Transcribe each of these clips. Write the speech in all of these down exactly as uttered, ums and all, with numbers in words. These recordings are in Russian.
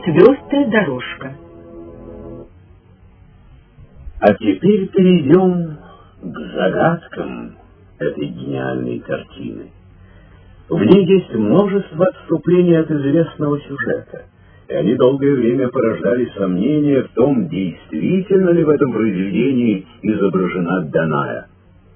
Четвертая дорожка. А теперь перейдем к загадкам этой гениальной картины. В ней есть множество отступлений от известного сюжета, и они долгое время порождали сомнения в том, действительно ли в этом произведении изображена Даная.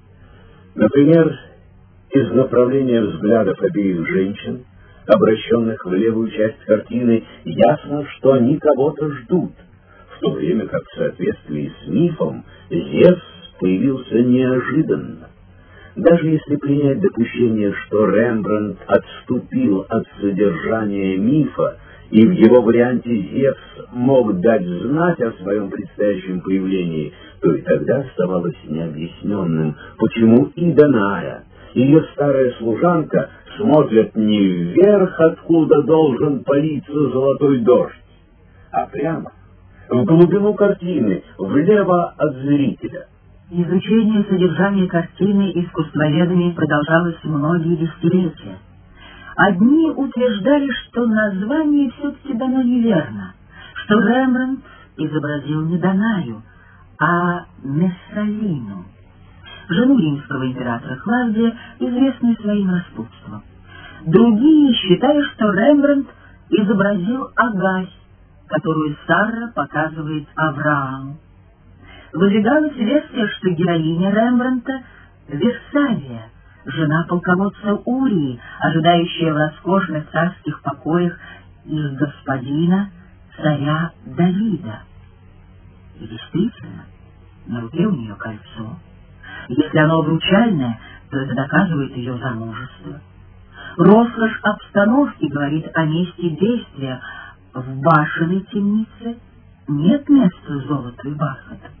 Например, из направления взглядов обеих женщин, обращенных в левую часть картины, ясно, что они кого-то ждут, в то время как в соответствии с мифом Зевс появился неожиданно. Даже если принять допущение, что Рембрандт отступил от содержания мифа, и в его варианте Зевс мог дать знать о своем предстоящем появлении, то и тогда оставалось необъясненным, почему и Даная, и ее старая служанка смотрят не вверх, откуда должен политься золотой дождь, а прямо в глубину картины, влево от зрителя. Изучение содержания картины искусствоведами продолжалось многие десятилетия. Одни утверждали, что название все-таки дано неверно, что Рембрандт изобразил не Данаю, а Мессалину, жену римского императора Клавдия, известную своим распутством. Другие считали, что Рембрандт изобразил Агась, которую Сарра показывает Аврааму. Выдвигалась версия, что героиня Рембрандта — Версавия, жена полководца Урии, ожидающая в роскошных царских покоях их господина, царя Давида. И действительно, на руке у нее кольцо. Если оно обручальное, то это доказывает ее замужество. Роскошь обстановки говорит о месте действия. В башенной темнице нет места золоту и бархату.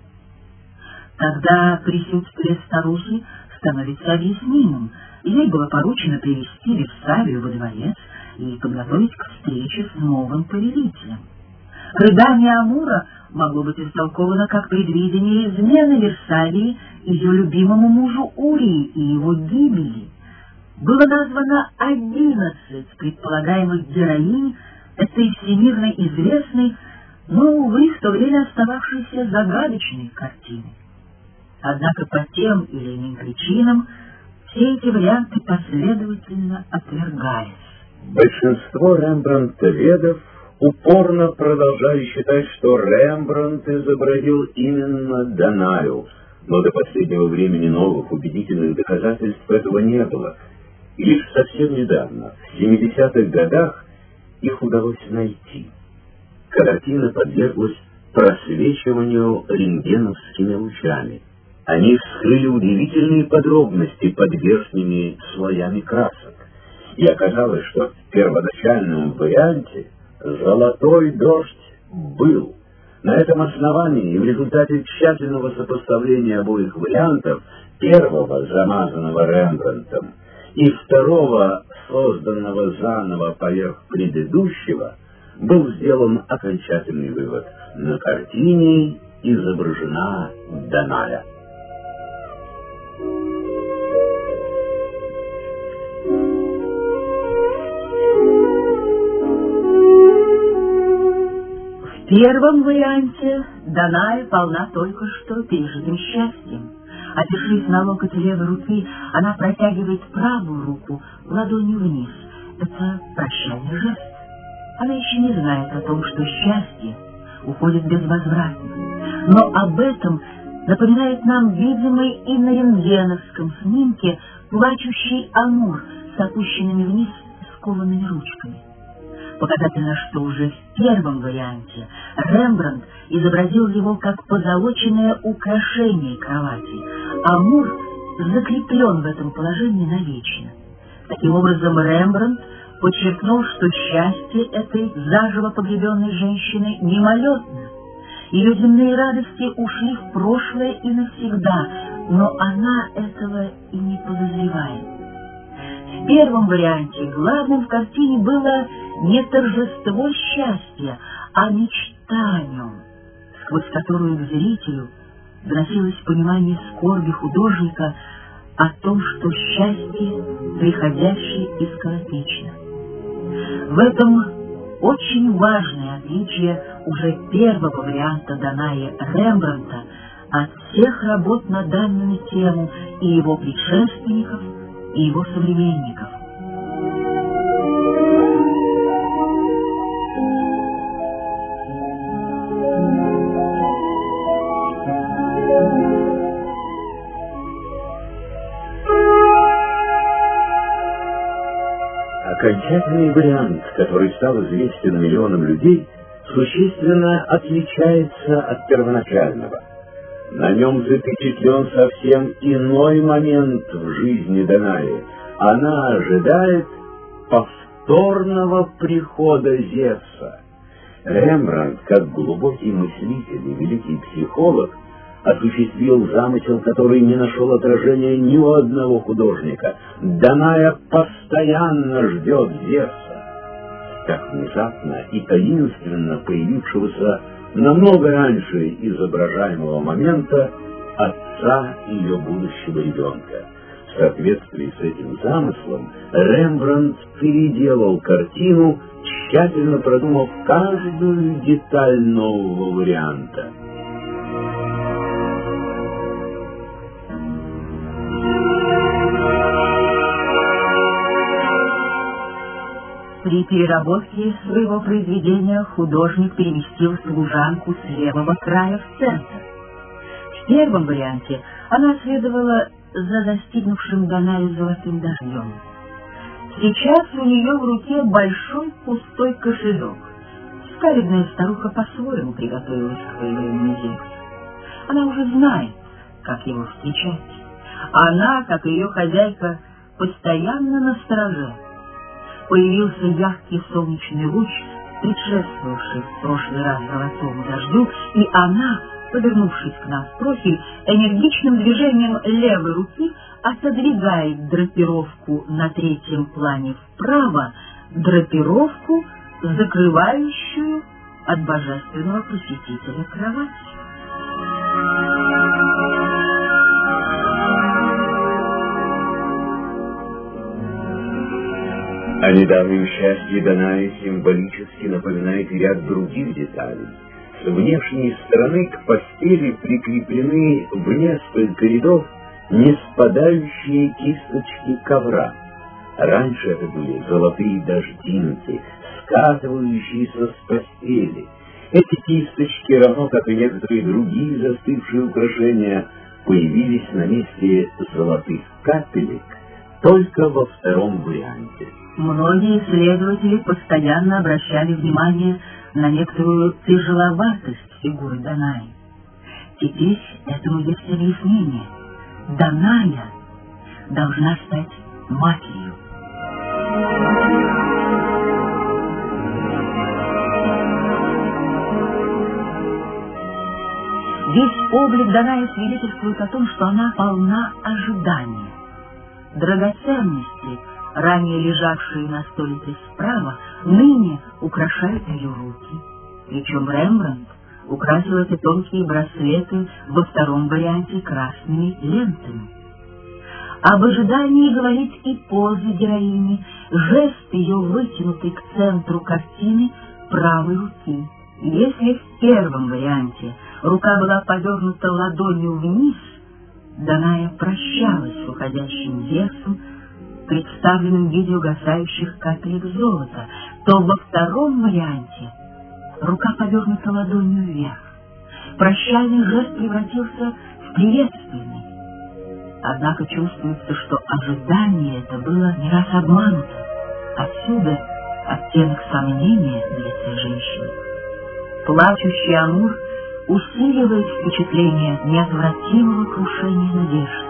Тогда присутствие старухи становится объяснимым. Ей было поручено привести Версавию во дворец и подготовить к встрече с новым повелителем. Рыдание Амура могло быть истолковано как предвидение измены Версавии ее любимому мужу Урии и его гибели. Было названо одиннадцать предполагаемых героинь этой всемирно известной, но, увы, в то время остававшейся загадочной картины. Однако по тем или иным причинам все эти варианты последовательно отвергались. Большинство рембрандтоведов упорно продолжали считать, что Рембрандт изобразил именно Данаю, но до последнего времени новых убедительных доказательств этого не было. И лишь совсем недавно, в семидесятых годах, их удалось найти. Картина подверглась просвечиванию рентгеновскими лучами. Они вскрыли удивительные подробности под верхними слоями красок. И оказалось, что в первоначальном варианте золотой дождь был. На этом основании и в результате тщательного сопоставления обоих вариантов, первого, замазанного Рембрандтом, и второго, созданного заново поверх предыдущего, был сделан окончательный вывод: на картине изображена Даная. В первом варианте Даная полна только что пережитым счастьем. Опершись на локоть левой руки, она протягивает правую руку ладонью вниз. Это прощальный жест. Она еще не знает о том, что счастье уходит безвозвратно. Но об этом напоминает нам видимый и на рентгеновском снимке плачущий Амур с опущенными вниз скованными ручками. Показательно, что уже в первом варианте Рембрандт изобразил его как позолоченное украшение кровати. Амур закреплен в этом положении навечно. Таким образом, Рембрандт подчеркнул, что счастье этой заживо погребенной женщины мимолетно. Ее земные радости ушли в прошлое и навсегда, но она этого и не подозревает. В первом варианте главным в картине было не торжество счастья, а мечта о нем, сквозь которую к зрителю доносилось понимание скорби художника о том, что счастье приходящее и скоротечно. В этом очень важное отличие уже первого варианта Данаи Рембрандта от всех работ на данную тему и его предшественников, и его современников. Окончательный вариант, который стал известен миллионам людей, существенно отличается от первоначального. На нем запечатлен совсем иной момент в жизни Данаи. Она ожидает повторного прихода Зевса. Рембрандт, как глубокий мыслитель и великий психолог, осуществил замысел, который не нашел отражения ни у одного художника. Даная постоянно ждет Зевса, как внезапно и таинственно появившегося намного раньше изображаемого момента отца ее будущего ребенка. В соответствии с этим замыслом Рембрандт переделал картину, тщательно продумав каждую деталь нового варианта. При переработке своего произведения художник переместил служанку с левого края в центр. В первом варианте она следовала за достигнувшим Данаю золотым дождем. Сейчас у нее в руке большой пустой кошелек. Скаридная старуха по-своему приготовилась к появлению Зевса. Она уже знает, как его встречать. Она, как ее хозяйка, постоянно настороже. Появился яркий солнечный луч, предшествовавший в прошлый раз золотому дождю, и она, повернувшись к нам в профиль, энергичным движением левой руки отодвигает драпировку на третьем плане вправо, драпировку, закрывающую от божественного посетителя кровать. О недавнем счастье Данаи символически напоминает ряд других деталей. С внешней стороны к постели прикреплены в несколько рядов не спадающие кисточки ковра. Раньше это были золотые дождинки, скатывающиеся с постели. Эти кисточки, равно как и некоторые другие застывшие украшения, появились на месте золотых капелек только во втором варианте. Многие исследователи постоянно обращали внимание на некоторую тяжеловатость фигуры Данаи. Теперь этому есть объяснение. Даная должна стать матерью. Весь облик Данаи свидетельствует о том, что она полна ожидания. Драгоценности, ранее лежавшие на столике справа, ныне украшают ее руки. Причем Рембрандт украсил эти тонкие браслеты во втором варианте красными лентами. Об ожидании говорит и поза героини, жест ее, вытянутый к центру картины правой руки. Если в первом варианте рука была повернута ладонью вниз, Даная прощалась с уходящим Зевсом, представленным в виде угасающих капелек золота, то во втором варианте рука повернута ладонью вверх. Прощальный жест превратился в приветственный. Однако чувствуется, что ожидание это было не раз обмануто. Отсюда оттенок сомнения в лице женщины. Плачущий Амур усиливает впечатление неотвратимого крушения надежд.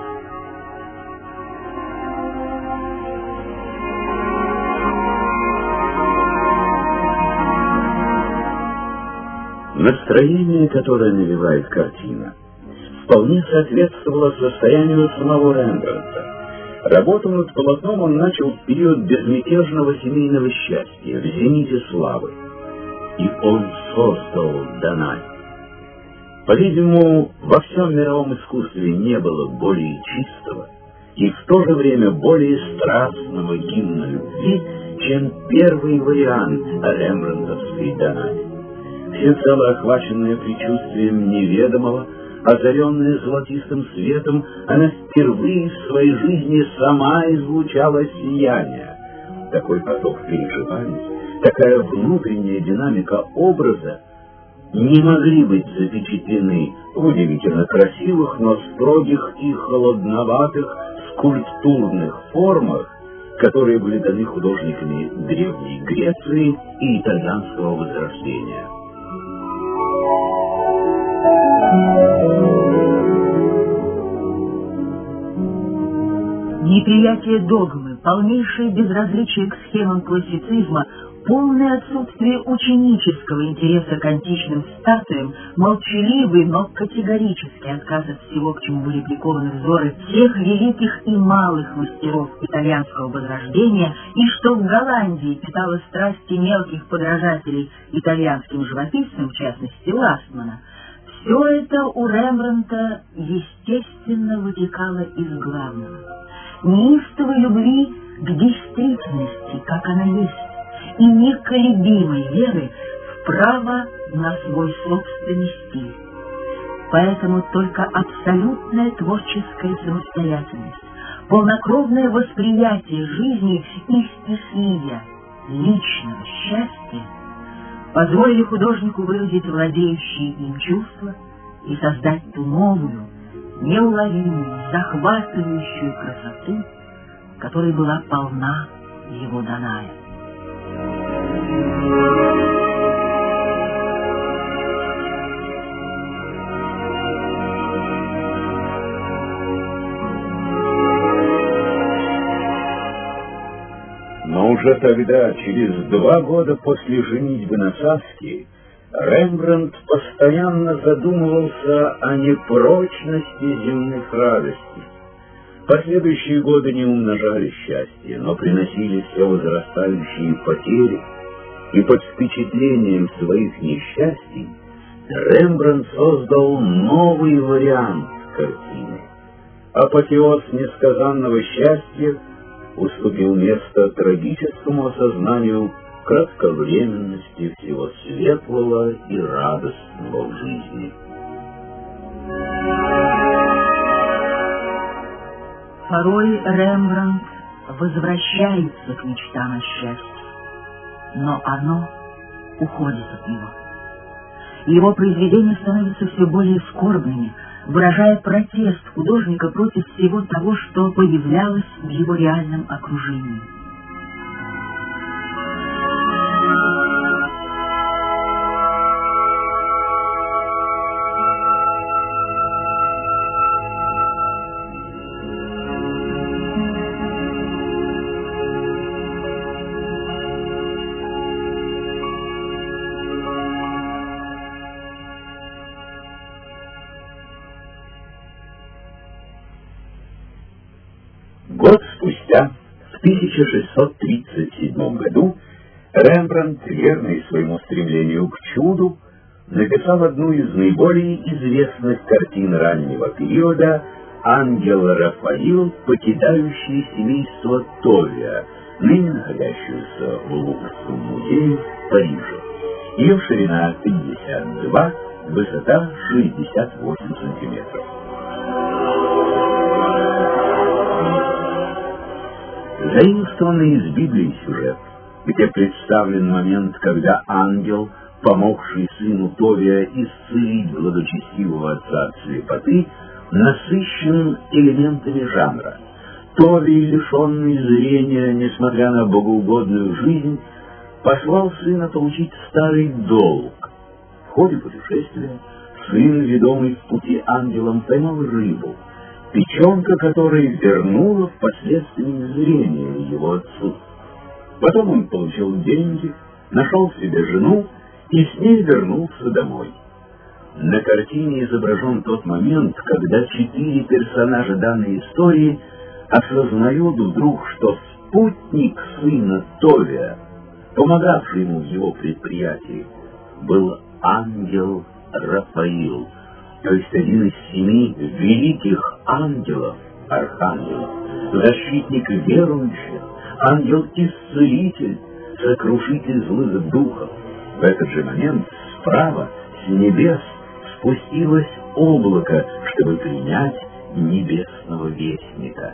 Настроение, которое навевает картина, вполне соответствовало состоянию самого Рембрандта. Работу над полотном он начал в период безмятежного семейного счастья, в зените славы. И он создал Данай. По-видимому, во всем мировом искусстве не было более чистого и в то же время более страстного гимна любви, чем первый вариант рембрандтовской Данаи. Всецело охваченная предчувствием неведомого, озаренная золотистым светом, она впервые в своей жизни сама излучала сияние. Такой поток переживаний, такая внутренняя динамика образа не могли быть запечатлены в удивительно красивых, но строгих и холодноватых скульптурных формах, которые были даны художниками Древней Греции и итальянского Возрождения. Неприятие догмы, полнейшее безразличие к схемам классицизма, полное отсутствие ученического интереса к античным статуям, молчаливый, но категорический отказ от всего, к чему были прикованы взоры всех великих и малых мастеров итальянского Возрождения, и что в Голландии питало страсти мелких подражателей итальянским живописцам, в частности Ластмана, все это у Рембрандта естественно вытекало из главного — неистовой любви к действительности, как она есть, и неколебимой веры в право на свой собственный стиль. Поэтому только абсолютная творческая самостоятельность, полнокровное восприятие жизни и стихия личного счастья позволили художнику выразить владеющие им чувства и создать ту новую, неуловимую, захватывающую красоту, которой была полна его Данаи. Но уже тогда, через два года после женитьбы на Саске, Рембрандт постоянно задумывался о непрочности земных радостей. Последующие годы не умножали счастье, но приносили все возрастающие потери, и под впечатлением своих несчастий Рембрандт создал новый вариант картины. Апотеоз несказанного счастья уступил место трагическому осознанию кратковременности всего светлого и радостного в жизни. Порой Рембрандт возвращается к мечтам о счастье, но оно уходит от него. Его произведения становятся все более скорбными, выражая протест художника против всего того, что появлялось в его реальном окружении. Год спустя, в тысяча шестьсот тридцать седьмом году, Рембрандт, верный своему стремлению к чуду, написал одну из наиболее известных картин раннего периода «Ангел Рафаил, покидающий семейство Товия», ныне находящуюся в Луврском музее в Париже. Ее ширина пятьдесят два, высота шестьдесят восемь сантиметров. Заимствованный из Библии сюжет, где представлен момент, когда ангел, помогший сыну Товия исцелить благочестивого отца от слепоты, насыщен элементами жанра. Товий, лишенный зрения, несмотря на богоугодную жизнь, послал сына получить старый долг. В ходе путешествия сын, ведомый в пути ангелом, поймал рыбу, печенка которой вернула впоследствии зрение его отцу. Потом он получил деньги, нашел себе жену и с ней вернулся домой. На картине изображен тот момент, когда четыре персонажа данной истории осознают вдруг, что спутник сына Товия, помогавший ему в его предприятии, был ангел Рафаил, то есть один из семи великих ангелов, архангелов, защитник верующих, ангел-исцелитель, сокрушитель злых духов. В этот же момент справа, с небес, спустилось облако, чтобы принять небесного вестника.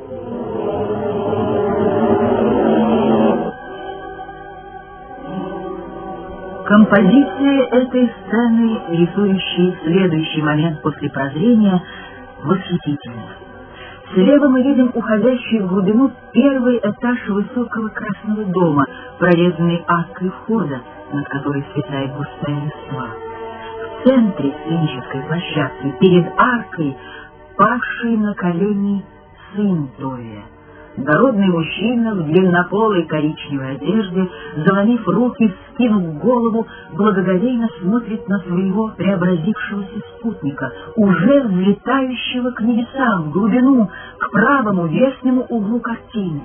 Композиция этой сцены, рисующей следующий момент после прозрения, восхитительна. Слева мы видим уходящий в глубину первый этаж высокого красного дома, прорезанный аркой входа, над которой светает густая листва. В центре сценической площадки, перед аркой, павший на колени сын Товия. Дородный мужчина в длиннополой коричневой одежде, заломив руки, скинув голову, благоговейно смотрит на своего преобразившегося спутника, уже взлетающего к небесам, в глубину, к правому верхнему углу картины.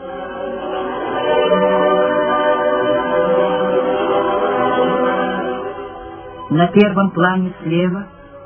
На первом плане слева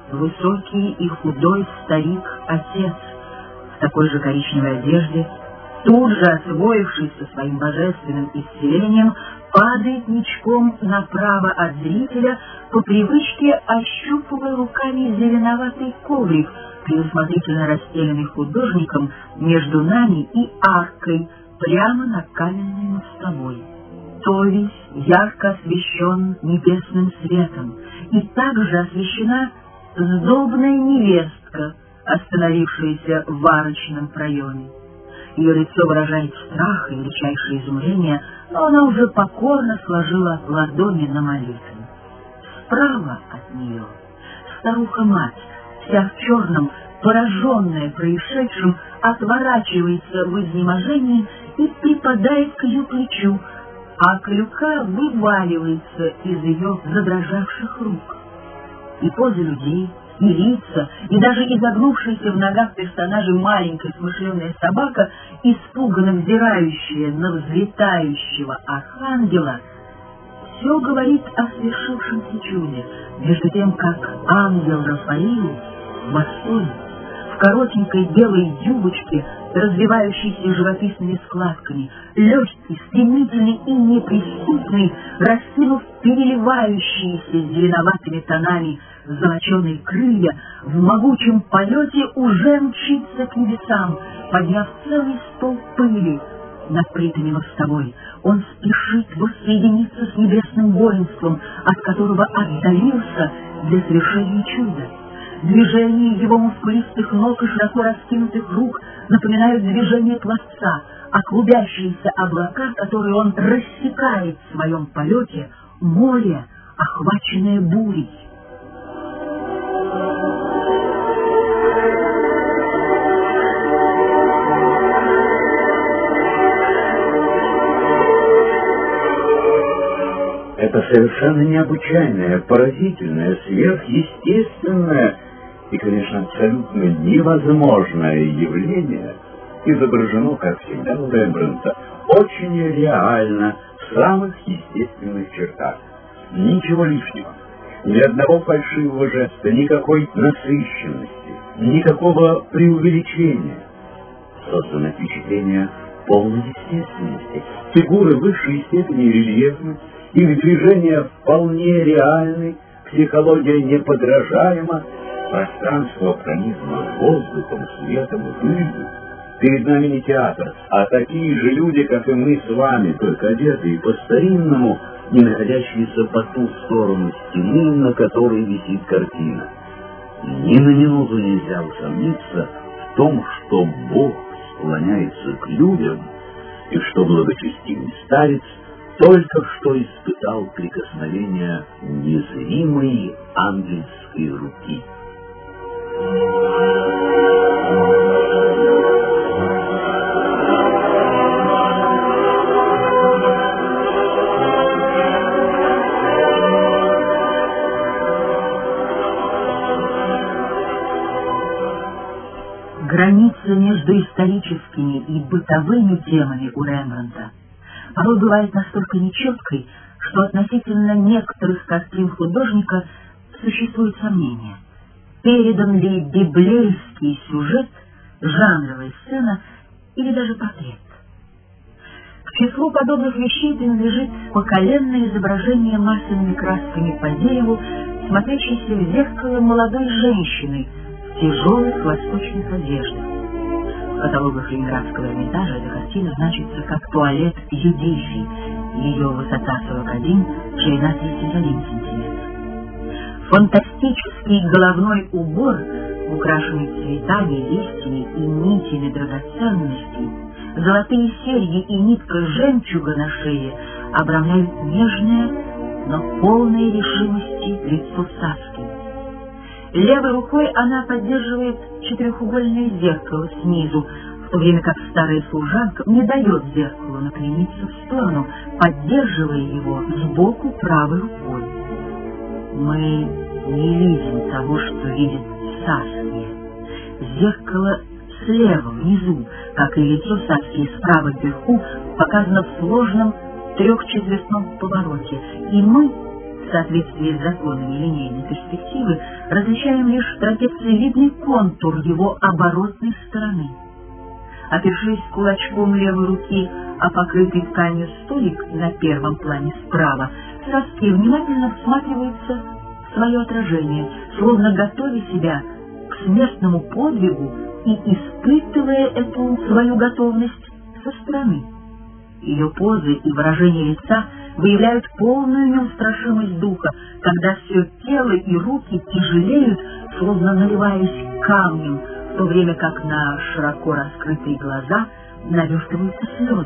высокий и худой старик-отец в такой же коричневой одежде, тут же освоившийся своим божественным исцелением, падает ничком направо от зрителя, по привычке ощупывая руками зеленоватый коврик, предусмотрительно расстеленный художником между нами и аркой, прямо на каменной мостовой. Товий ярко освещен небесным светом, и также освещена сдобная невестка, остановившаяся в арочном проеме. Ее лицо выражает страх и величайшее изумление, но она уже покорно сложила ладони на молитву. Справа от нее старуха-мать, вся в черном, пораженная происшедшим, отворачивается в изнеможении и припадает к ее плечу, а клюка вываливается из ее задрожавших рук. И позы людей, и лица, и даже изогнувшаяся в ногах персонажа маленькая смышленая собака, испуганно взирающая на взлетающего архангела, все говорит о свершившемся чуде, между тем, как ангел Рафаил в восторге, в коротенькой белой юбочке, развивающейся живописными складками, легкий, стремительный и неприступный, раскинув переливающиеся зеленоватыми тонами золоченые крылья, в могучем полете уже мчится к небесам, подняв целый стол пыли над плитами мостовой. Он спешит воссоединиться с небесным воинством, от которого отдалился для совершения чуда. Движения его мускулистых ног и широко раскинутых рук напоминают движение пловца, а клубящиеся облака, которые он рассекает в своем полете, море, охваченное бурей. Это совершенно необычайное, поразительное, сверхъестественное и, конечно, абсолютно невозможное явление изображено, как всегда у Рембрандта, очень реально, в самых естественных чертах. Ничего лишнего, ни одного фальшивого жеста, никакой насыщенности, никакого преувеличения. Создано впечатление полной естественности. Фигуры высшей степени рельефны, их движения вполне реальны, психология неподражаема, пространство пронизано воздухом, светом и пылью. Перед нами не театр, а такие же люди, как и мы с вами, только одетые по-старинному, не находящиеся по ту сторону стены, на которой висит картина. Ни на минуту нельзя усомниться в том, что Бог склоняется к людям, и что благочестивый старец только что испытал прикосновение незримой ангельской руки. Граница между историческими и бытовыми темами у Рембрандта порой бывает настолько нечеткой, что относительно некоторых картин художника существует сомнение, передан ли библейский сюжет, жанровая сцена или даже портрет. К числу подобных вещей принадлежит поколенное изображение масляными красками по дереву, смотрящейся в зеркало молодой женщины в тяжелых восточных одеждах. В каталогах Ленинградского Эрмитажа эта картина значится как туалет Юдифи. Ее высота сорок один, ширина тридцать один сантиметр. Фантастический головной убор, украшенный цветами, листьями и нитями драгоценностей, золотые серьги и нитка жемчуга на шее обрамляют нежное, но полное решимости лицо Саски. Левой рукой она поддерживает четырехугольное зеркало снизу, в то время как старая служанка не дает зеркалу наклониться в сторону, поддерживая его сбоку правой рукой. Мы не видим того, что видит Саския. Зеркало слева, внизу, как и лицо Саскии справа вверху, показано в сложном трехчетвертном повороте, и мы, в соответствии с законами линейной перспективы, различаем лишь трапециевидный контур его оборотной стороны. Опершись кулачком левой руки о покрытый тканью столик на первом плане справа, Саския внимательно всматривается в свое отражение, словно готовя себя к смертному подвигу и испытывая эту свою готовность со стороны. Ее позы и выражение лица выявляют полную неустрашимость духа, когда все тело и руки тяжелеют, словно наливаясь камнем, в то время как на широко раскрытые глаза навертываются слезы.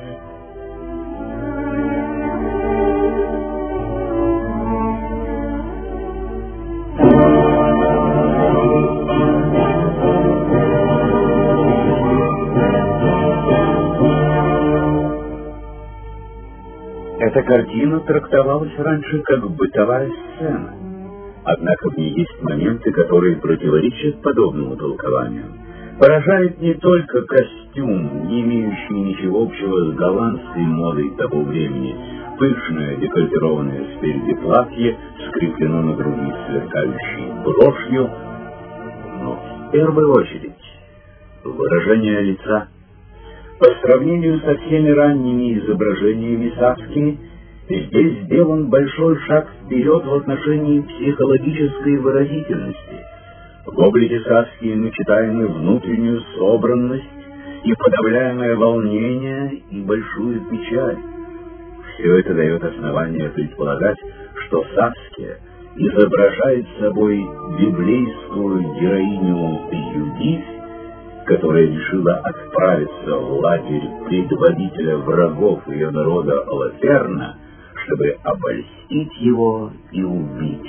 Эта картина трактовалась раньше как бытовая сцена, однако в ней есть моменты, которые противоречат подобному толкованию. Поражает не только костюм, не имеющий ничего общего с голландской модой того времени. Пышное декольтированное спереди платье скреплено на груди сверкающей брошью, но в первую очередь выражение лица. По сравнению со всеми ранними изображениями Саски, здесь сделан большой шаг вперед в отношении психологической выразительности. В облике Саски мы читаем и внутреннюю собранность, и подавляемое волнение, и большую печаль. Все это дает основание предполагать, что Саския изображает собой библейскую героиню Юдифь, которая решила отправиться в лагерь предводителя врагов ее народа Олаферна, чтобы обольстить его и убить.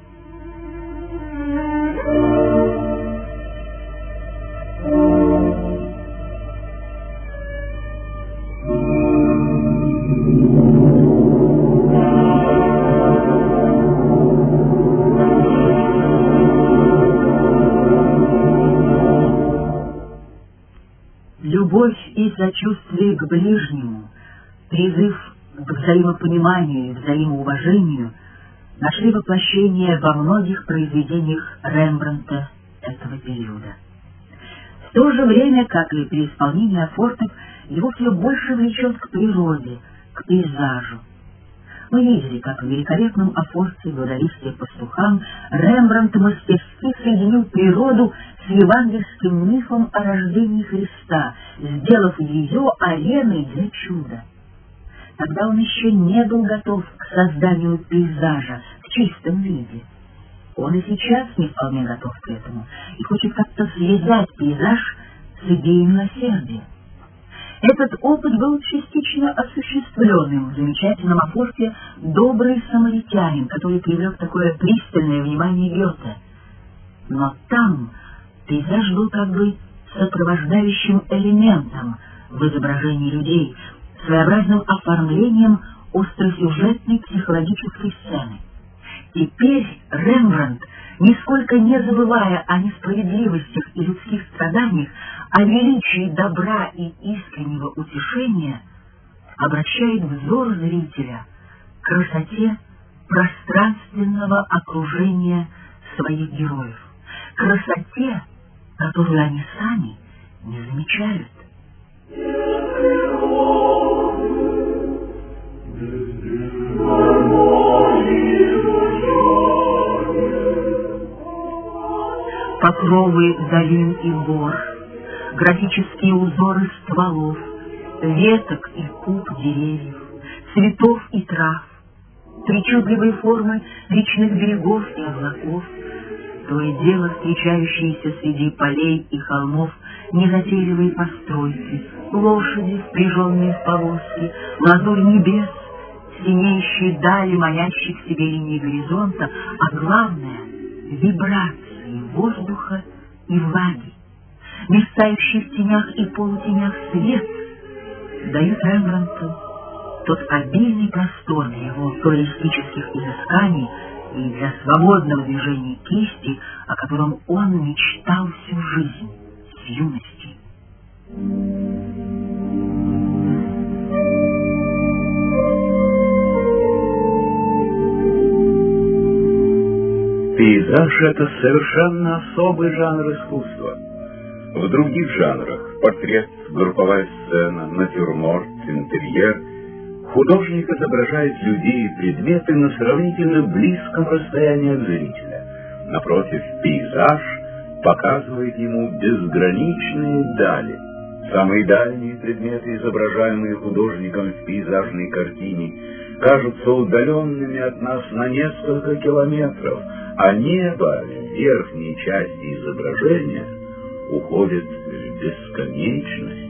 Любовь и сочувствие к ближнему, призыв к взаимопониманию и взаимоуважению нашли воплощение во многих произведениях Рембрандта этого периода. В то же время, как и при исполнении афортов, его все больше влечет к природе, к пейзажу. Мы видели, как в великолепном афорте «Благовестие пастухам» Рембрандт мастерски соединил природу с евангельским мифом о рождении Христа, сделав ее ареной для чуда. Тогда он еще не был готов к созданию пейзажа в чистом виде. Он и сейчас не вполне готов к этому и хочет как-то связать пейзаж с идеей милосердия. Этот опыт был частично осуществленным в замечательном афорте «Добрый самаритянин», который привлек такое пристальное внимание Гёте. Но там пейзаж был как бы сопровождающим элементом в изображении людей, своеобразным оформлением остросюжетной психологической сцены. Теперь Рембрандт, нисколько не забывая о несправедливостях и людских страданиях, о величии добра и искреннего утешения, обращает взор зрителя к красоте пространственного окружения своих героев, красоте, которую они сами не замечают. покровы долин и гор, графические узоры стволов, веток и куп деревьев, цветов и трав, причудливые формы речных берегов и облаков, то и дело встречающиеся среди полей и холмов незатейливые постройки, лошади, впряженные в повозки, лазурь небес, синеющие дали манящих себе линии горизонта, а главное — вибрации воздуха и влаги, мерцающий в тенях и полутенях свет, дают Рембрандту тот обильный простор для его колористических изысканий и для свободного движения кисти, о котором он мечтал всю жизнь с юности. Пейзаж — это совершенно особый жанр искусства. В других жанрах — портрет, групповая сцена, натюрморт, интерьер — художник изображает людей и предметы на сравнительно близком расстоянии от зрителя. Напротив, пейзаж показывает ему безграничные дали. Самые дальние предметы, изображаемые художником в пейзажной картине, кажутся удаленными от нас на несколько километров, а небо в верхней части изображения уходит в бесконечность.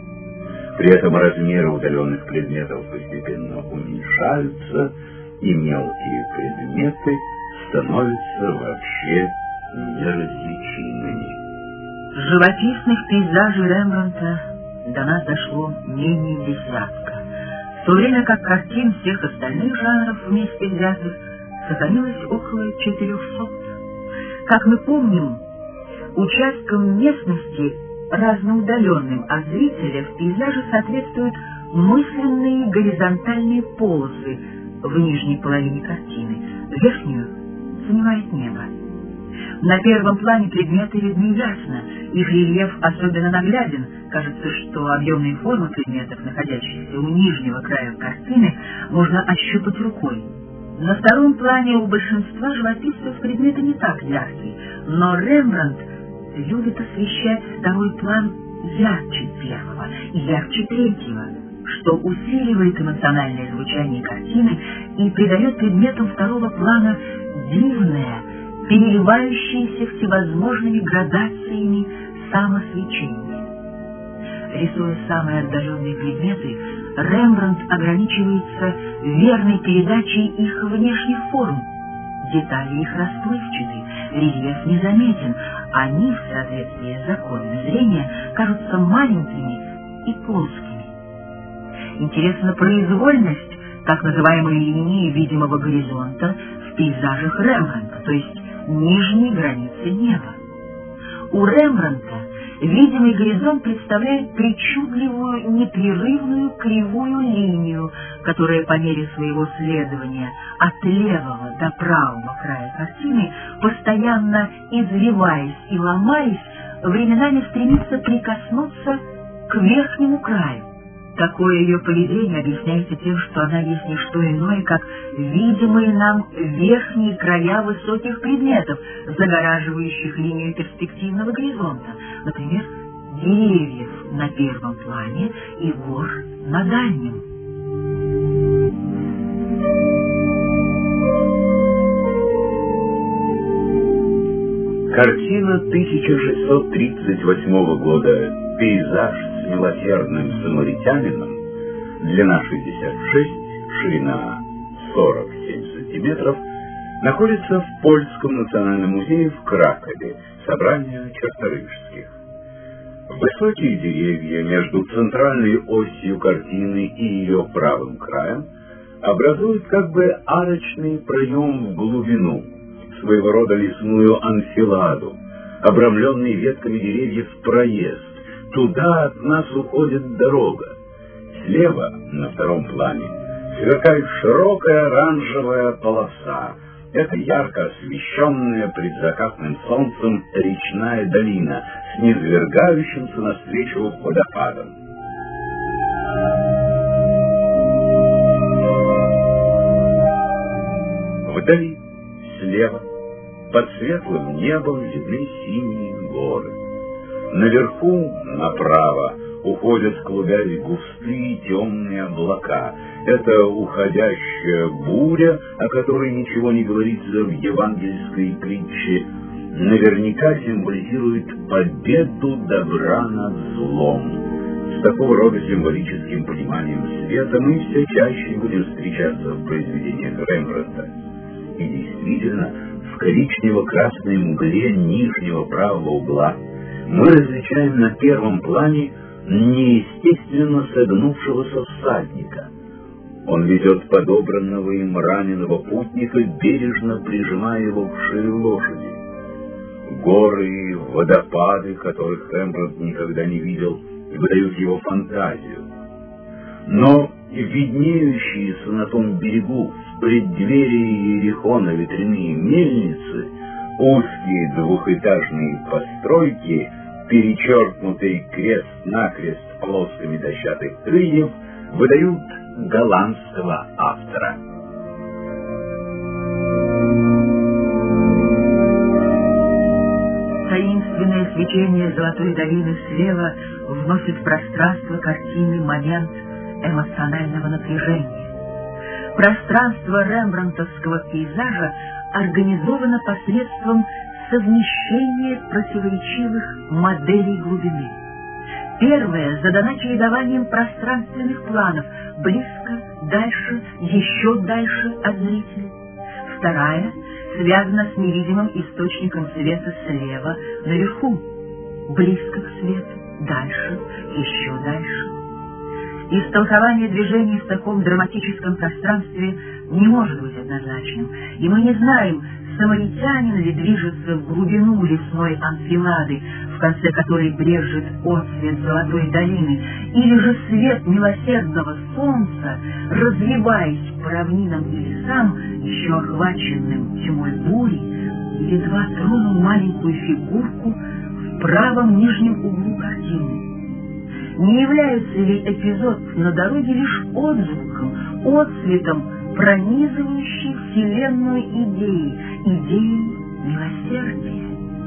При этом размеры удаленных предметов постепенно уменьшаются, и мелкие предметы становятся вообще неразличимыми. Живописных пейзажей Рембрандта до нас дошло менее десятка, в то время как картин всех остальных жанров вместе взятых сохранилось около четырехсот. Как мы помним, участкам местности, разноудаленным от зрителя, в пейзаже соответствуют мысленные горизонтальные полосы в нижней половине картины, верхнюю занимает небо. На первом плане предметы видны ясно, их рельеф особенно нагляден. Кажется, что объемные формы предметов, находящихся у нижнего края картины, можно ощупать рукой. На втором плане у большинства живописцев предметы не так яркие, но Рембрандт любит освещать второй план ярче первого и ярче третьего, что усиливает эмоциональное звучание картины и придает предметам второго плана дивное, переливающееся всевозможными градациями самосвечение. Рисуя самые отдаленные предметы, Рембрандт ограничивается верной передачей их внешних форм. Детали их расплывчаты, рельеф незаметен, они, в соответствии с законами зрения, кажутся маленькими и плоскими. Интересна произвольность так называемой линии видимого горизонта в пейзажах Рембрандта, то есть нижней границы неба. У Рембрандта видимый горизонт представляет причудливую, непрерывную кривую линию, которая по мере своего следования от левого до правого края картины, постоянно извиваясь и ломаясь, временами стремится прикоснуться к верхнему краю. Такое ее поведение объясняется тем, что она есть не что иное, как видимые нам верхние края высоких предметов, загораживающих линию перспективного горизонта, например, деревьев на первом плане и гор на дальнем. Картина тысяча шестьсот тридцать восьмого года «Пейзаж с милосердным самаритянином», длина шестьдесят шесть, ширина сорок семь сантиметров, находится в Польском национальном музее в Кракове, собрание Черторыжских. Высокие деревья между центральной осью картины и ее правым краем образуют как бы арочный проем в глубину, своего рода лесную анфиладу, обрамленный ветками деревьев проезд. Туда от нас уходит дорога. Слева, на втором плане, сверкает широкая оранжевая полоса. Это ярко освещенная предзакатным солнцем речная долина с низвергающимся навстречу водопадом. Вдали, слева, Под светлым небом видны синие горы. Наверху, направо, уходят, клубясь, густые темные облака. Это уходящая буря, о которой ничего не говорится в евангельской притче, наверняка символизирует победу добра над злом. С такого рода символическим пониманием света мы все чаще будем встречаться в произведениях Рембрандта. И действительно, в коричнево-красной мгле нижнего правого угла мы различаем на первом плане неестественно согнувшегося всадника. Он ведет подобранного им раненого путника, бережно прижимая его к шее лошади. Горы, водопады, которых Рембрандт никогда не видел, выдают его фантазию. Но виднеющиеся на том берегу в преддверии Иерихона ветряные мельницы, узкие двухэтажные постройки, перечеркнутый крест-накрест полосками дощатых крыльев, выдают голландского автора. Таинственное свечение золотой долины слева вносит в пространство картины момент эмоционального напряжения. Пространство рембрандтовского пейзажа организовано посредством совмещения противоречивых моделей глубины. Первая задана чередованием пространственных планов близко, дальше, еще дальше от зрителя. Вторая связана с невидимым источником света слева наверху, близко к свету, дальше, еще дальше. Истолкование движений в таком драматическом пространстве не может быть однозначным, и мы не знаем, самаритянин ли движется в глубину лесной анфилады, в конце которой брежет отсвет золотой долины, или же свет милосердного солнца, разливаясь по равнинам и лесам, еще охваченным тьмой бури, едва тронул маленькую фигурку в правом нижнем углу картины. Не является ли эпизод на дороге лишь отзвуком, отцветом пронизывающей вселенную идеи, идеи милосердия?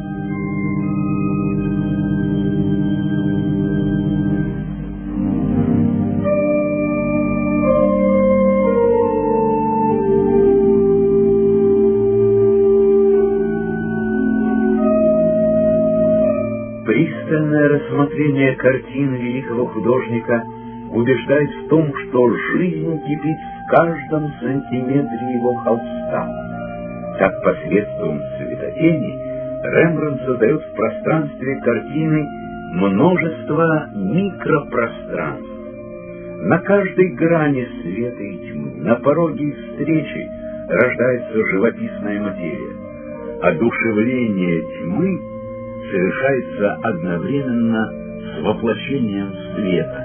Пристальное рассмотрение картин великого художника убеждает в том, что жизнь кипит в каждом сантиметре его холста. Так посредством светотени Рембрандт создает в пространстве картины множество микропространств. На каждой грани света и тьмы, на пороге встречи рождается живописная материя. Одушевление тьмы совершается одновременно с воплощением света.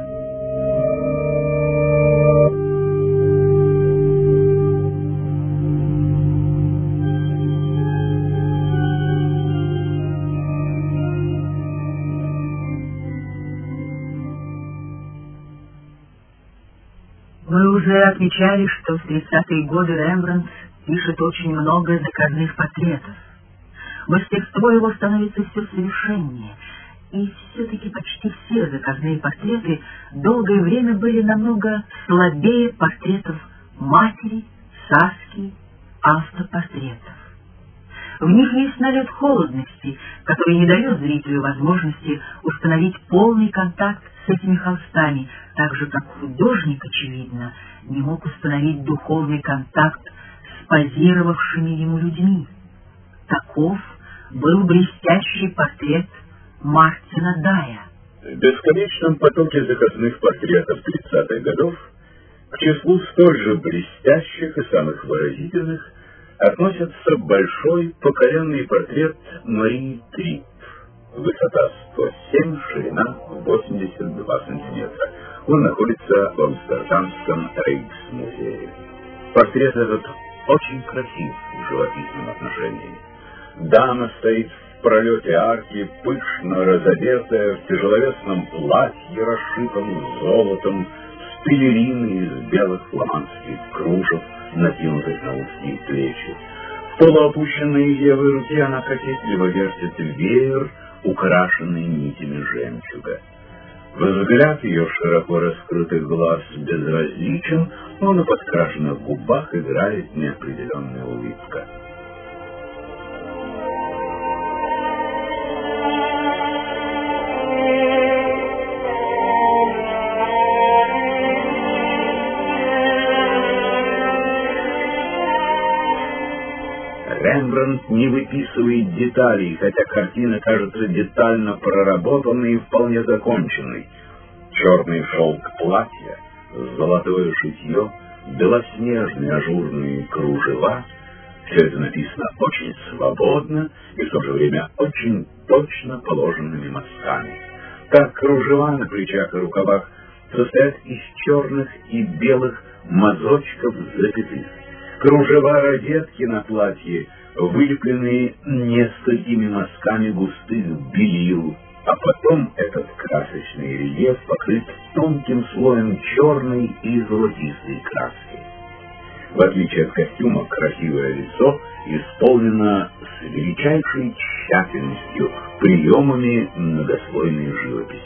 Мы уже отмечали, что в тридцатые годы Рембрандт пишет очень много заказных портретов. Мастерство его становится все совершеннее, и все-таки почти все заказные портреты долгое время были намного слабее портретов матери, Саски, автопортретов. В них есть налет холодности, который не дает зрителю возможности установить полный контакт с этими холстами, так же, как художник, очевидно, не мог установить духовный контакт с позировавшими ему людьми. Таков был блестящий портрет Мартина Дая. В бесконечном потоке заказных портретов тридцатых годов к числу столь же блестящих и самых выразительных относится большой покоренный портрет Марии Трип. Высота сто семь, ширина восемьдесят два сантиметра. Он находится в Амстердамском Рейхсмузее. Портрет этот очень красив в живописном отношении. Дама стоит в пролете арки, пышно разодетая, в тяжеловесном платье, расшитом золотом, с пелериной из белых фламандских кружев, накинутых на узкие плечи. В полуопущенной левой руке она кокетливо вертит веер, украшенный нитями жемчуга. Взгляд ее широко раскрытых глаз безразличен, но на подкрашенных губах играет неопределенная улыбка. Рембрандт не выписывает деталей, хотя картина кажется детально проработанной и вполне законченной. Черный шелк платья, золотое шитье, белоснежные ажурные кружева — все это написано очень свободно и в то же время очень точно положенными мазками. Так кружева на плечах и рукавах состоят из черных и белых мазочков запятых. Кружева розетки на платье вылеплены несколькими мазками густых белил, а потом этот красочный рельеф покрыт тонким слоем черной и золотистой краски. В отличие от костюма, красивое лицо исполнено с величайшей тщательностью приемами многослойной живописи.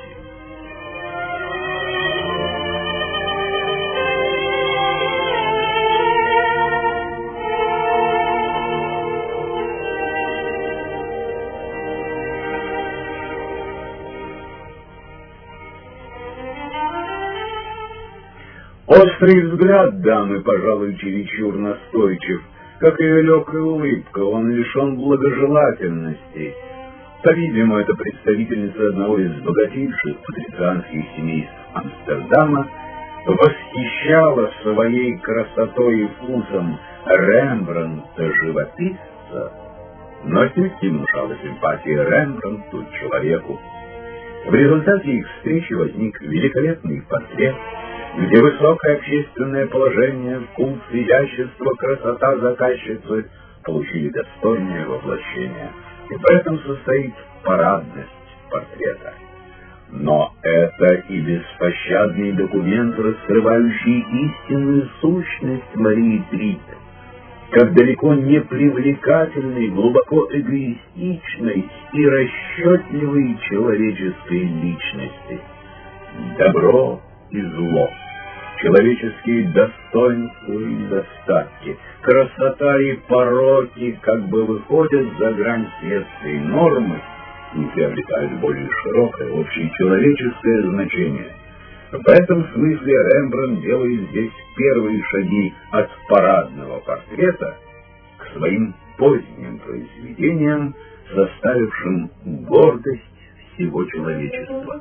Острый взгляд дамы, пожалуй, чересчур настойчив, как и ее легкая улыбка, он лишен благожелательности. По-видимому, это представительница одного из богатейших патрицианских семейств Амстердама восхищала своей красотой и вкусом Рембрандта-живописца, но отнюдь не внушала симпатии Рембрандту, человеку. В результате их встречи возник великолепный портрет, где высокое общественное положение, вкус, изящество, красота заказчицы получили достойное воплощение. И в этом состоит парадность портрета. Но это и беспощадный документ, раскрывающий истинную сущность Марии Трит, как далеко не привлекательной, глубоко эгоистичной и расчетливой человеческой личности. Добро и зло, человеческие достоинства и недостатки, красота и пороки как бы выходят за грань светской нормы и приобретают более широкое общечеловеческое значение. В этом смысле Рембрандт делает здесь первые шаги от парадного портрета к своим поздним произведениям, составившим гордость всего человечества.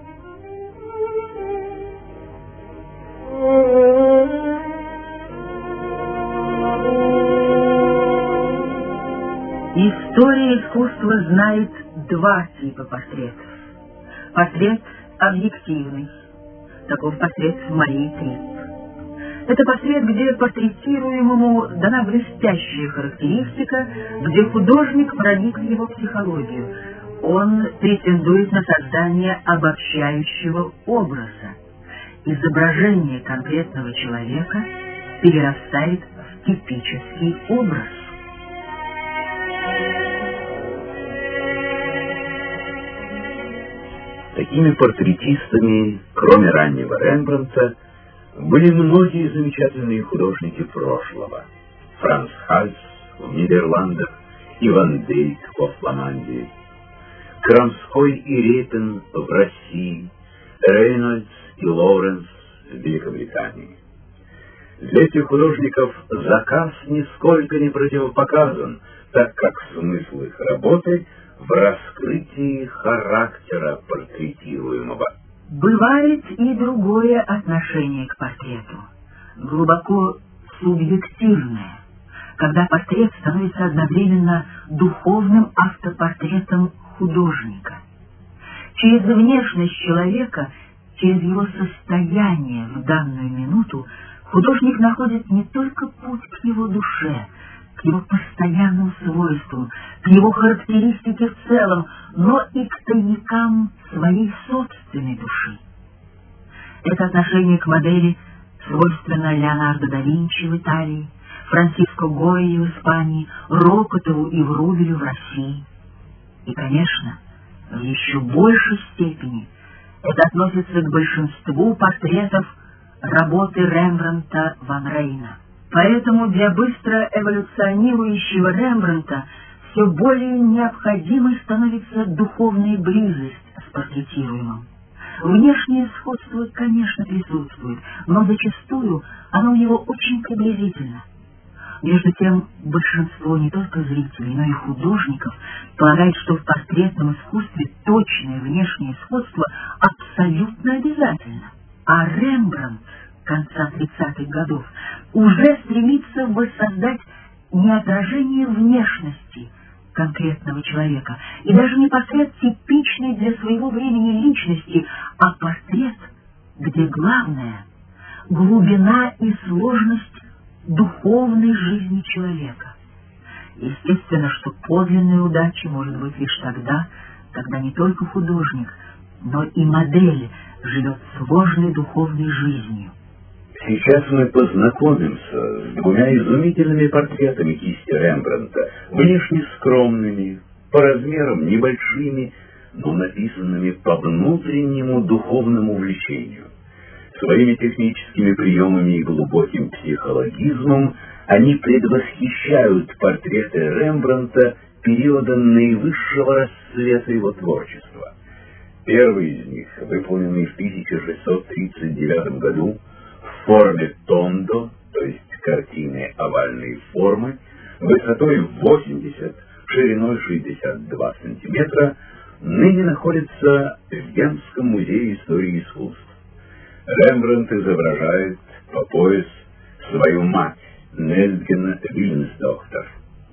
История искусства знает два типа портретов. Портрет объективный. Таков портрет Марии Трит. Это портрет, где портретируемому дана блестящая характеристика, где художник проник в его психологию. Он претендует на создание обобщающего образа. Изображение конкретного человека перерастает в типический образ. Такими портретистами, кроме раннего Рембрандта, были многие замечательные художники прошлого. Франц Хальс в Нидерландах и Ван Дейк во Фламандии, Крамской и Репин в России, Рейнольдс и Лоуренс в Великобритании. Для этих художников заказ нисколько не противопоказан, так как смысл их работы в раскрытии характера портретируемого. Бывает и другое отношение к портрету, глубоко субъективное, когда портрет становится одновременно духовным автопортретом художника. Через внешность человека, через его состояние в данную минуту художник находит не только путь к его душе, к его постоянным свойствам, к его характеристике в целом, но и к тайникам своей собственной души. Это отношение к модели свойственно Леонардо да Винчи в Италии, Франциско Гойи в Испании, Рокотову и Врубелю в России. И, конечно, в еще большей степени это относится к большинству портретов работы Рембрандта ван Рейна. Поэтому для быстро эволюционирующего Рембрандта все более необходимой становится духовная близость с портретируемым. Внешнее сходство, конечно, присутствует, но зачастую оно у него очень приблизительно. Между тем, большинство не только зрителей, но и художников полагает, что в портретном искусстве точное внешнее сходство абсолютно обязательно. А Рембрандт конца тридцатых годов уже стремится воссоздать не отражение внешности конкретного человека, и даже не портрет типичной для своего времени личности, а портрет, где главное — глубина и сложность духовной жизни человека. Естественно, что подлинная удача может быть лишь тогда, когда не только художник, но и модель живет сложной духовной жизнью. Сейчас мы познакомимся с двумя изумительными портретами кисти Рембрандта, внешне скромными, по размерам небольшими, но написанными по внутреннему духовному влечению. Своими техническими приемами и глубоким психологизмом они предвосхищают портреты Рембрандта периода наивысшего расцвета его творчества. Первый из них, выполненный в тысяча шестьсот тридцать девятом году, в форме тондо, то есть картины овальной формы, высотой восемьдесят, шириной шестьдесят два сантиметра, ныне находится в Венском музее истории искусств. Рембрандт изображает по пояс свою мать, Нельдгена Вильнсдохтер.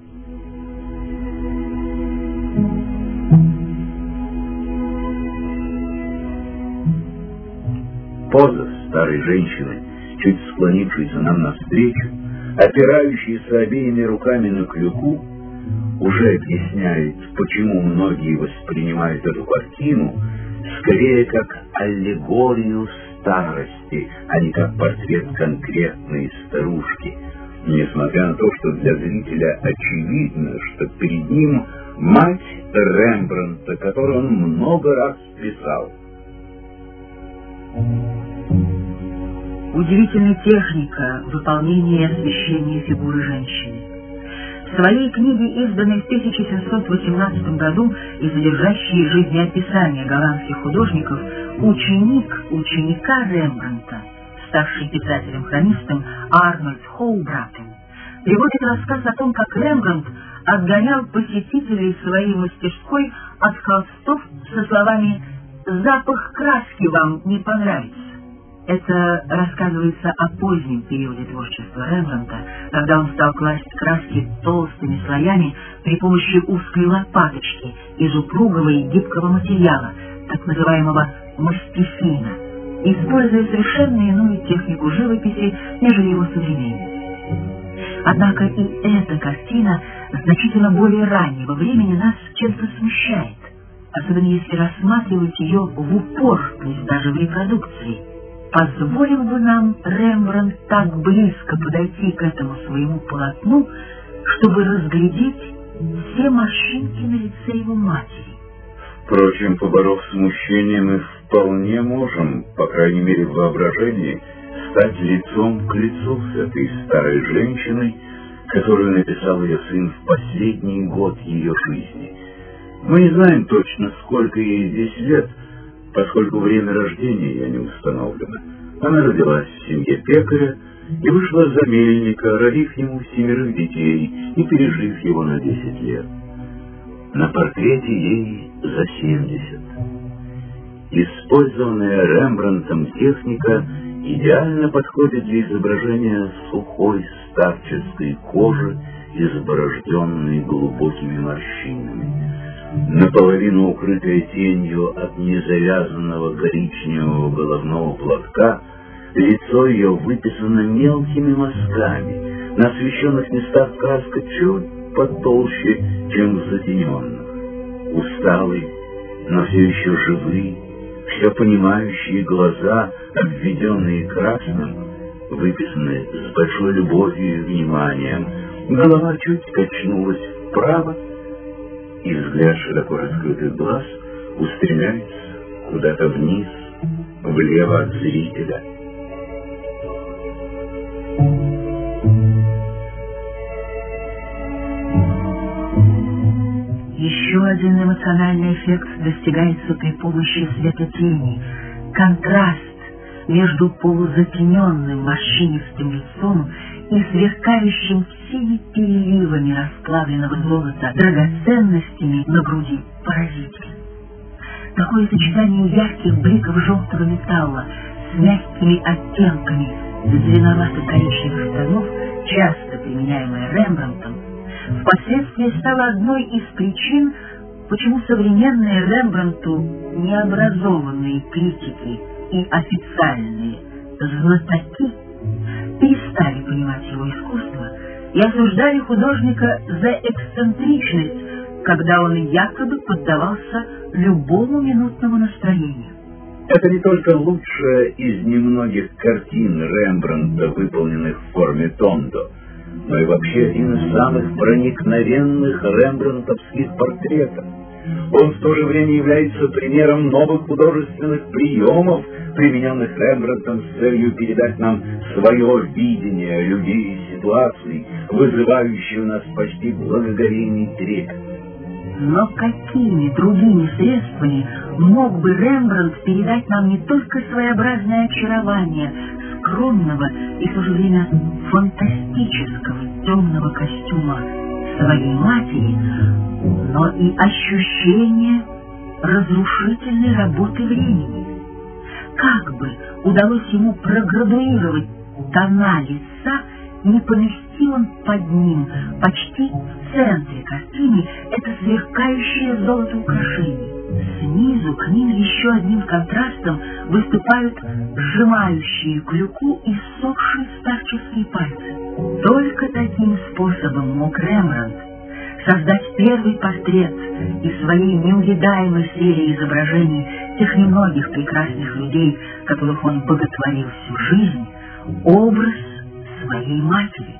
Поза старой женщины, чуть склонившейся нам навстречу, опирающейся обеими руками на клюку, уже объясняет, почему многие воспринимают эту картину скорее как аллегорию старости, а не как портрет конкретной старушки, несмотря на то, что для зрителя очевидно, что перед ним мать Рембрандта, которую он много раз писал. Удивительная техника выполнения и освещения фигуры женщины. В своей книге, изданной в тысяча семьсот восемнадцатом году и содержащей жизнеописание голландских художников, ученик ученика Рембрандта, ставший писателем-хронистом Арнольд Хоубратен, приводит рассказ о том, как Рембрандт отгонял посетителей своей мастерской от холстов со словами «Запах краски вам не понравится». Это рассказывается о позднем периоде творчества Рембрандта, когда он стал класть краски толстыми слоями при помощи узкой лопаточки из упругого и гибкого материала, так называемого мастифина, используя совершенно иную технику живописи, нежели его современник. Однако и эта картина значительно более раннего времени нас чем-то смущает, особенно если рассматривать ее в упор, то есть даже в репродукции. Позволил бы нам Рембрандт так близко подойти к этому своему полотну, чтобы разглядеть все морщинки на лице его матери? Впрочем, поборов смущение, мы вполне можем, по крайней мере в воображении, стать лицом к лицу с этой старой женщиной, которую написал ее сын в последний год ее жизни. Мы не знаем точно, сколько ей здесь лет, поскольку время рождения ее не установлено. Она родилась в семье пекаря и вышла за мельника, родив ему семерых детей и пережив его на десять лет. На портрете ей за семьдесят. Использованная Рембрандтом техника идеально подходит для изображения сухой старческой кожи, изборожденной глубокими морщинами. Наполовину укрытая тенью от незавязанного коричневого головного платка, лицо ее выписано мелкими мазками, на освещенных местах краска чуть потолще, чем в затененных. Усталые, но все еще живые, все понимающие глаза, обведенные красным, выписаны с большой любовью и вниманием. Голова чуть качнулась вправо, и взгляд широко раскрытых глаз устремляется куда-то вниз, влево от зрителя. Еще один эмоциональный эффект достигается при помощи светотени. Контраст между полузатененным морщинистым лицом и сверкающим всеми переливами расплавленного золота драгоценностями на груди поразителен. Такое сочетание ярких бликов желтого металла с мягкими оттенками зеленовато-коричневых тонов, часто применяемое Рембрандтом, впоследствии стало одной из причин, почему современные Рембрандту необразованные критики и официальные знатоки перестали понимать его искусство и осуждали художника за эксцентричность, когда он якобы поддавался любому минутному настроению. Это не только лучшая из немногих картин Рембрандта, выполненных в форме тондо, но и вообще один из самых проникновенных рембрандтовских портретов. Он в то же время является примером новых художественных приемов, примененных Рембрандтом с целью передать нам свое видение людей и ситуаций, вызывающие у нас почти благоговейный трепет. Но какими другими средствами мог бы Рембрандт передать нам не только своеобразное очарование скромного и в то же время фантастического темного костюма своей матери, но и ощущение разрушительной работы времени? Как бы удалось ему проградуировать тона лица, не помести он под ним, почти в центре картины, это сверкающее золото украшений. Снизу к ним еще одним контрастом выступают сжимающие клюку и ссохшие старческие пальцы. Только таким способом мог Рембрандт создать первый портрет из своей неувидаемой серии изображений тех немногих прекрасных людей, которых он боготворил всю жизнь, образ своей матери.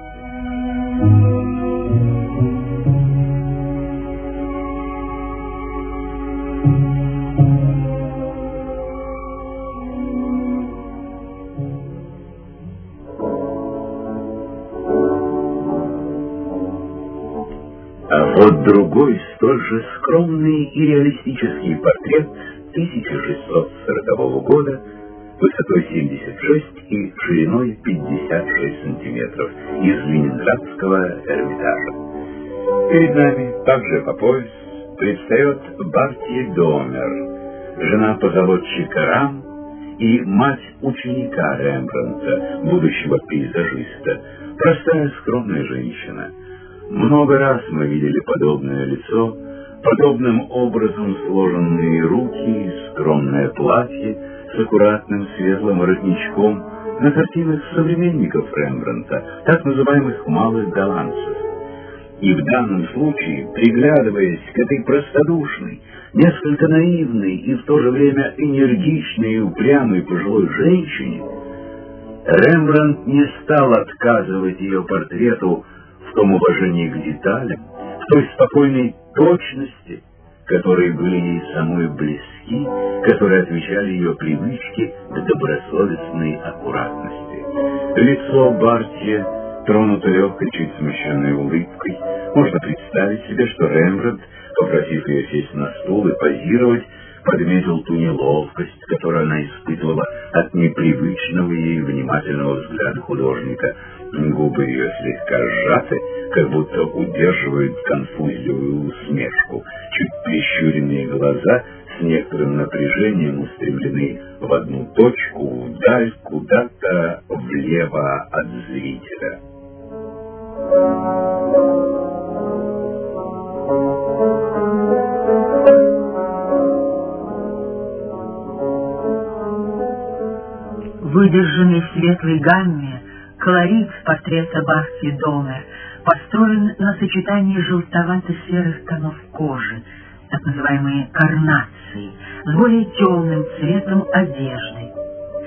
А вот другой, столь же скромный и реалистический портрет тысяча шестьсот сорокового года, высотой семьдесят шесть и шириной пятьдесят шесть сантиметров, из Ленинградского Эрмитажа. Перед нами, также по пояс, предстает Бартье Домер, жена позолотчика рам и мать ученика Рембрандта, будущего пейзажиста, простая скромная женщина. Много раз мы видели подобное лицо, подобным образом сложенные руки, скромное платье с аккуратным светлым воротничком на картинах современников Рембрандта, так называемых малых голландцев. И в данном случае, приглядываясь к этой простодушной, несколько наивной и в то же время энергичной и упрямой пожилой женщине, Рембрандт не стал отказывать ее портрету в том уважении к деталям, в той спокойной точности, которые были ей самой близки, которые отвечали ее привычке к добросовестной аккуратности. Лицо Бартье тронуто легкой, чуть смущенной улыбкой. Можно представить себе, что Рембрандт, попросив ее сесть на стул и позировать, подметил ту неловкость, которую она испытывала от непривычного ей внимательного взгляда художника. Губы ее слегка сжаты, как будто удерживают конфузливую усмешку. Чуть прищуренные глаза с некоторым напряжением устремлены в одну точку, вдаль, куда-то влево от зрителя. Выдержанный в светлой гамме колорит портрета Бартье Домер построен на сочетании желтовато-серых тонов кожи, так называемые карнации, с более темным цветом одежды.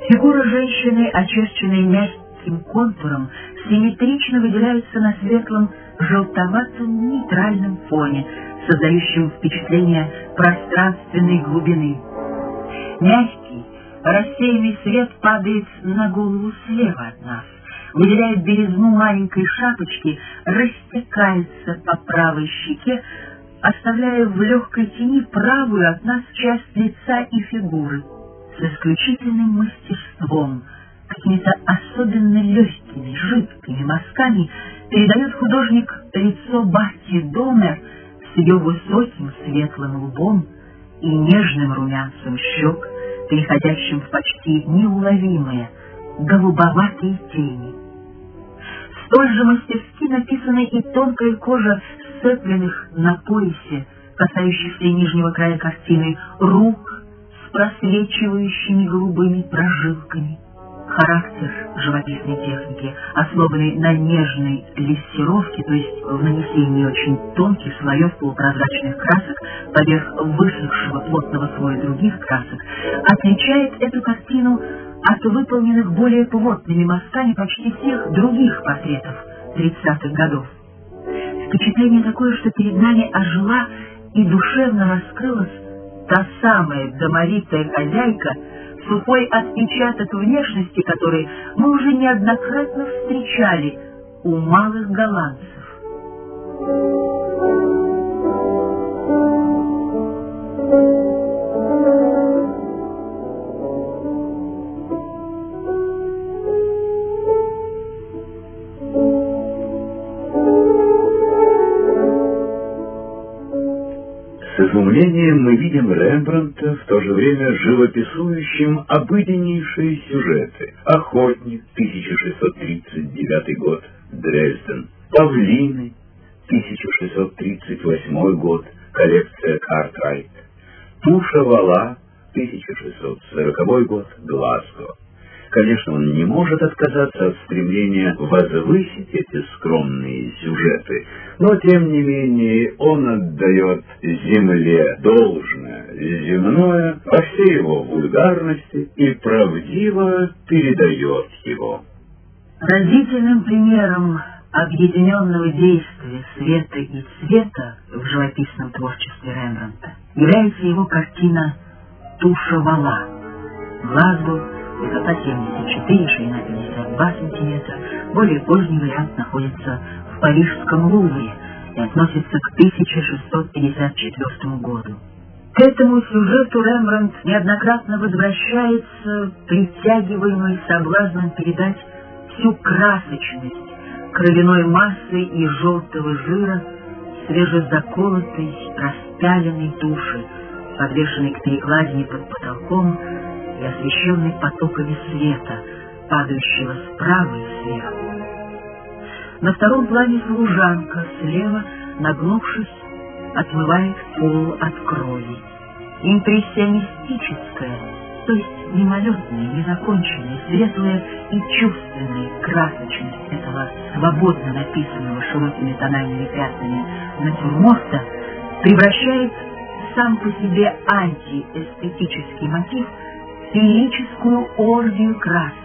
Фигура женщины, очерченная мягким контуром, симметрично выделяется на светлом желтоватом нейтральном фоне, создающем впечатление пространственной глубины. Мягкий, рассеянный свет падает на голову слева от нас, выделяет белизну маленькой шапочки, растекается по правой щеке, оставляя в легкой тени правую от нас часть лица и фигуры. С исключительным мастерством, какими-то особенно легкими, жидкими мазками передает художник лицо Батти Домер с ее высоким светлым лбом и нежным румянцем щек, переходящим в почти неуловимые голубоватые тени. Столь же мастерски написана и тонкая кожа сцепленных на поясе, касающихся нижнего края картины, рук с просвечивающими голубыми прожилками. Характер живописной техники, основанный на нежной лессировке, то есть в нанесении очень тонких слоев полупрозрачных красок поверх высохшего плотного слоя других красок, отличает эту картину от выполненных более плотными мазками почти всех других портретов тридцатых годов. Впечатление такое, что перед нами ожила и душевно раскрылась та самая домовитая хозяйка, сухой отпечаток внешности, который мы уже неоднократно встречали у малых голландцев. С изумлением мы видим Рембрандта, в то же время живописующим обыденнейшие сюжеты. «Охотник», тысяча шестьсот тридцать девятый год, Дрезден. «Павлины», тысяча шестьсот тридцать восьмой год, коллекция Картрайт. «Туша вала», тысяча шестьсот сороковой год, Глазго. Конечно, он не может отказаться от стремления возвысить эти скромные сюжеты, но, тем не менее, он отдает земле должное земное во всей его вульгарности и правдиво передает его. Разительным примером объединенного действия света и цвета в живописном творчестве Рембрандта является его картина «Туша вала». Глазго, высота семьдесят четыре, ширина пятьдесят два сантиметра. Более поздний вариант находится в Парижском Лувре и относится к тысяча шестьсот пятьдесят четвёртому году. К этому сюжету Рембрандт неоднократно возвращается, притягиваемый соблазном передать всю красочность кровяной массы и желтого жира свежезаколотой, распяленной туши, подвешенной к перекладине под потолком и освещенной потоками света, падающего справа и сверху. На втором плане служанка слева, нагнувшись, отмывает пол от крови. Импрессионистическая, то есть мимолетная, незаконченная, светлая и чувственная красочность этого свободно написанного широкими тональными пятнами натюрморта превращает сам по себе антиэстетический мотив в феерическую оргию красок.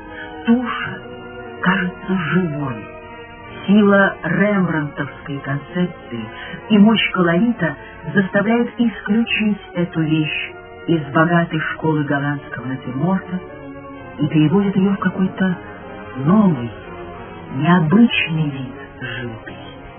Туша кажется живой. Сила рембрандтовской концепции и мощь колорита заставляют исключить эту вещь из богатой школы голландского натюрморта и переводят ее в какой-то новый, необычный вид живописи.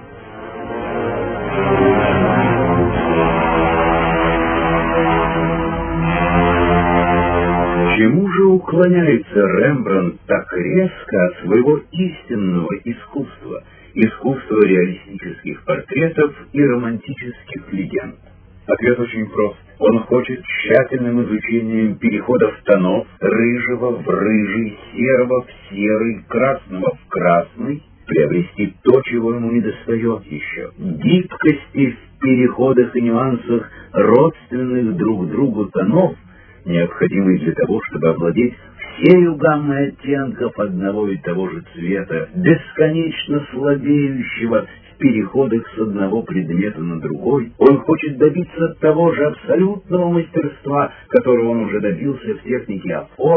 Чему же уклоняется Рембрандт так резко от своего истинного искусства, искусства реалистических портретов и романтических легенд? Ответ очень прост. Он хочет тщательным изучением переходов тонов рыжего в рыжий, серого в серый, красного в красный, приобрести то, чего ему недостает еще. Гибкости в переходах и нюансах родственных друг другу тонов, необходимый для того, чтобы овладеть всею гаммой оттенков одного и того же цвета, бесконечно слабеющего в переходах с одного предмета на другой. Он хочет добиться того же абсолютного мастерства, которого он уже добился в технике афорта,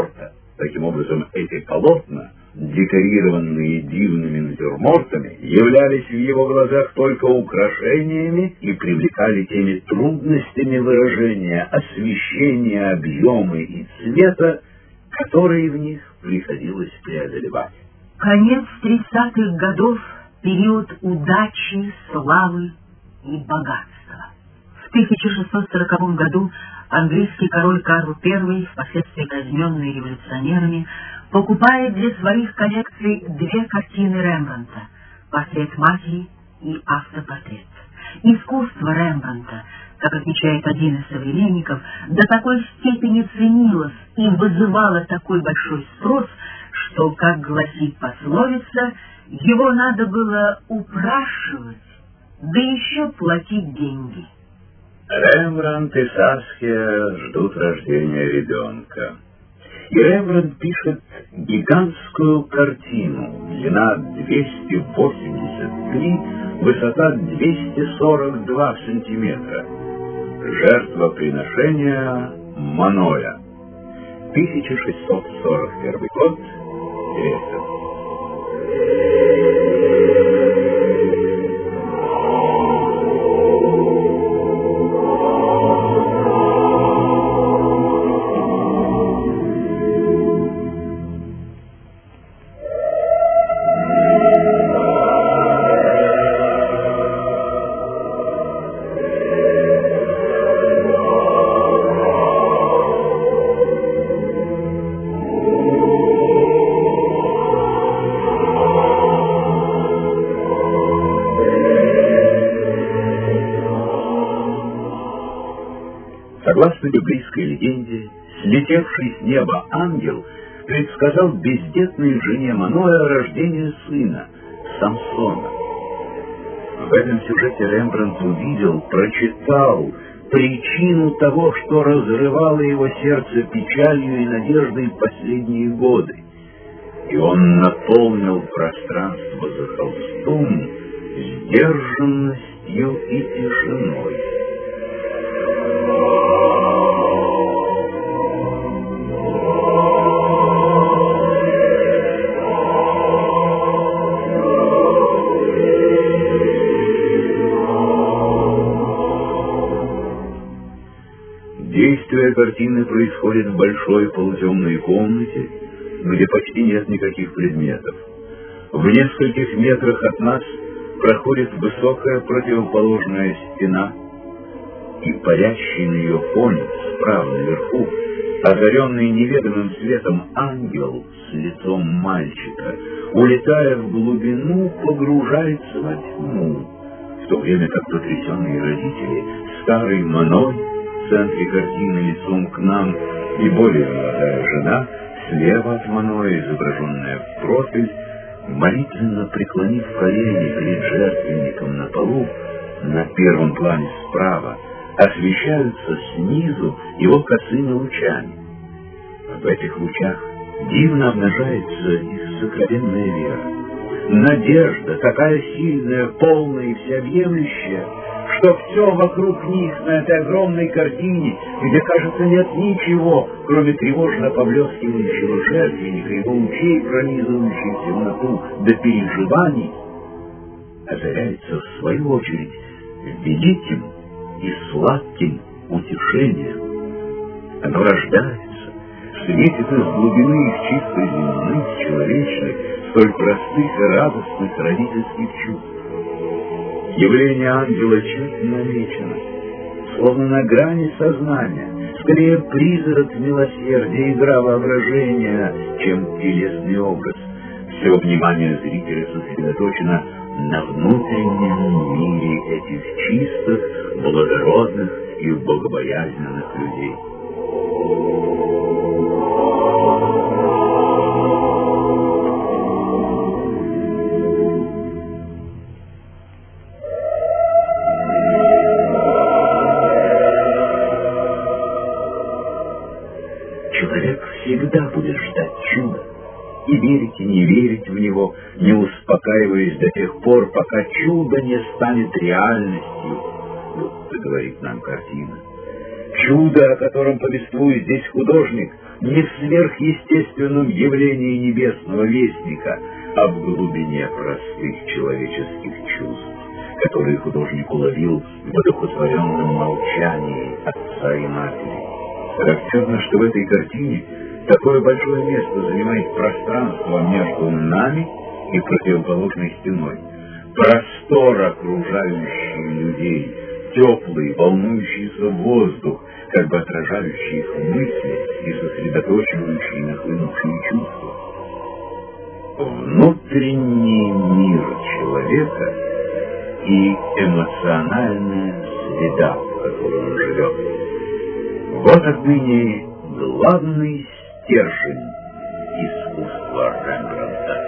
Таким образом, эти полотна, декорированные дивными натюрмортами, являлись в его глазах только украшениями и привлекали теми трудностями выражения, освещения, объема и цвета, которые в них приходилось преодолевать. Конец тридцатых годов — период удачи, славы и богатства. В тысяча шестьсот сороковом году английский король Карл Первый, впоследствии казненный революционерами, покупает для своих коллекций две картины Рембрандта — «Портрет матери» и «Автопортрет». Искусство Рембрандта, как отмечает один из современников, до такой степени ценилось и вызывало такой большой спрос, что, как гласит пословица, его надо было упрашивать, да еще платить деньги. Рембрандт и Саския ждут рождения ребенка. И Рембрандт пишет гигантскую картину, длина двести восемьдесят три, высота двести сорок два сантиметра. Жертвоприношение Маноя. тысяча шестьсот сорок первый год. Ресов. Согласно библейской легенде, слетевший с неба ангел предсказал бездетной жене Маноя рождение сына, Самсона. В этом сюжете Рембрандт увидел, прочитал причину того, что разрывало его сердце печалью и надеждой в последние годы. И он наполнил пространство за холстом сдержанностью и тишиной. Действие картины происходит в большой полутемной комнате, где почти нет никаких предметов. В нескольких метрах от нас проходит высокая противоположная стена, и парящий на ее фоне, справа наверху, озаренный неведомым светом ангел с лицом мальчика, улетая в глубину, погружается во тьму, в то время как потрясенные родители, старый Маной в центре картины лицом к нам и более молодая жена, слева от Маноя, изображенная в профиль, молитвенно преклонив колени перед жертвенником на полу, на первом плане справа, освещаются снизу его косыми лучами. В этих лучах дивно обнажается их сокровенная вера. Надежда, такая сильная, полная и всеобъемлющая, что все вокруг них на этой огромной картине, где, кажется, нет ничего, кроме тревожно поблескивающего жертвенника, его лучей, пронизывающих темноту до переживаний, озаряется в свою очередь великим и сладким утешением. Оно рождается, светит из глубины их чистой земных, человечных, столь простых и радостных родительских чувств. Явление ангела чуть намечено, словно на грани сознания, скорее призрак милосердия, игра воображения, чем телесный образ. Все внимание зрителя сосредоточено на внутреннем мире этих чистых, благородных и богобоязненных людей. Человек всегда будет ждать чуда, и верить, и не верить в него, не успокаиваясь до тех пор, пока чудо не станет реальностью, будто говорит нам картина. Чудо, о котором повествует здесь художник, не в сверхъестественном явлении небесного вестника, а в глубине простых человеческих чувств, которые художник уловил в одухотворенном молчании отца и матери. Характерно, что в этой картине такое большое место занимает пространство между нами и противоположной стеной. Простор, окружающий людей, теплый, волнующийся воздух, как бы отражающий их мысли и сосредоточивающий нахлынувшие чувства. Внутренний мир человека и эмоциональная среда, в которой он живет. Вот отныне главный стержень искусства Рембрандта.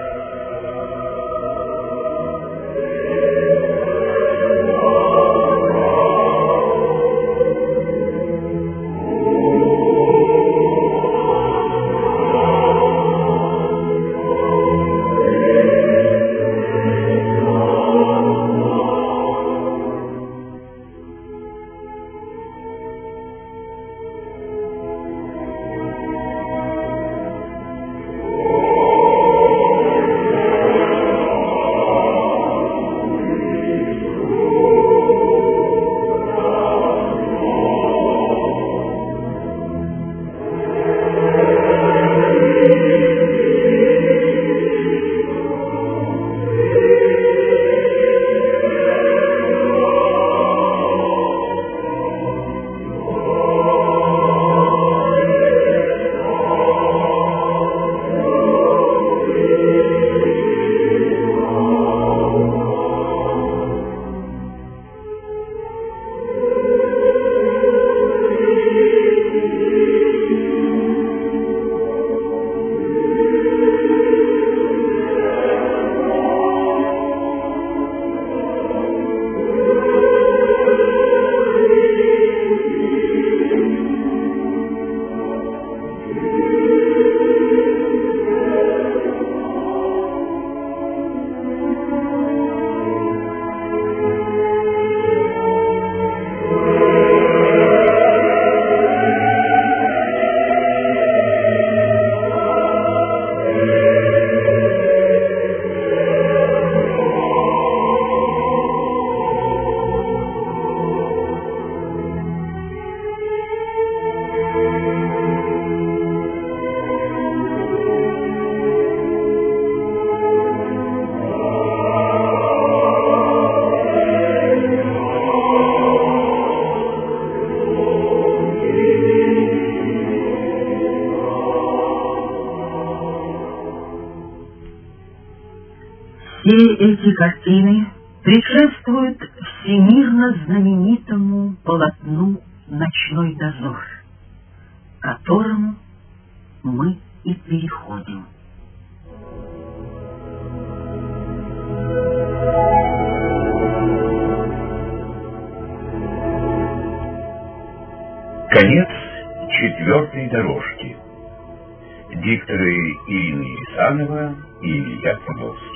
Все эти картины предшествуют всемирно знаменитому полотну «Ночной дозор», к которому мы и переходим. Конец четвертой дорожки. Дикторы Ирина Исанова и Илья Фомовский.